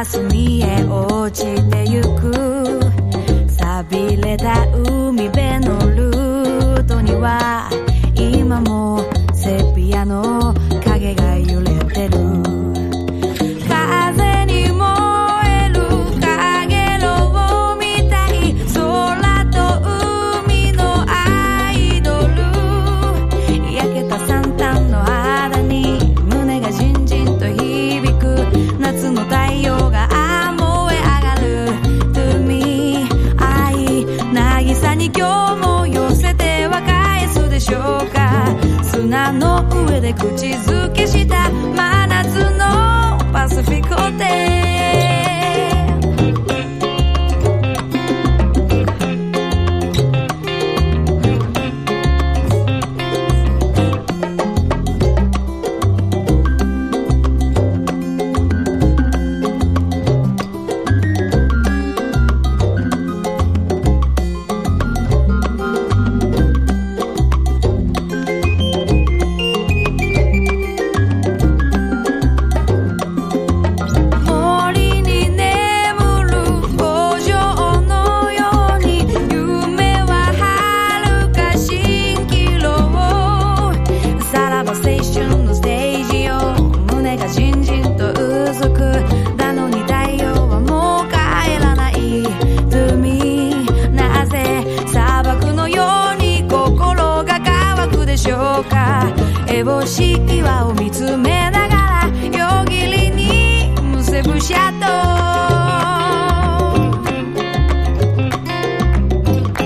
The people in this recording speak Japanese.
隅へ落ちてゆく錆びれた海辺のルートには今もセピアの影が揺れてる風に燃えるかげろうみたい空と海のアイドル焼けた三端の肌に胸がじんじんと響く夏の太陽が燃え上がる To me 愛渚に今日も寄せては返すでしょうか砂の上で口づけした真夏のパシフィコホテル烏帽子岩を見つめながら夜霧にむせぶシャドウ